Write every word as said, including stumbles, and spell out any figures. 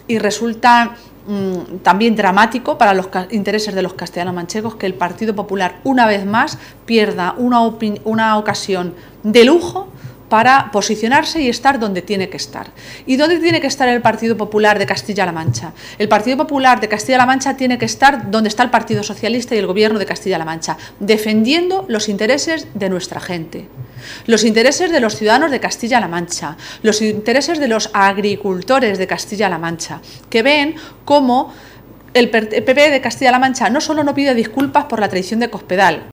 y resulta mmm, también dramático para los intereses de los castellano-manchegos que el Partido Popular una vez más pierda una, una ocasión de lujo para posicionarse y estar donde tiene que estar. ¿Y dónde tiene que estar el Partido Popular de Castilla-La Mancha? El Partido Popular de Castilla-La Mancha tiene que estar donde está el Partido Socialista y el Gobierno de Castilla-La Mancha, defendiendo los intereses de nuestra gente, los intereses de los ciudadanos de Castilla-La Mancha, los intereses de los agricultores de Castilla-La Mancha, que ven cómo el P P de Castilla-La Mancha no solo no pide disculpas por la traición de Cospedal,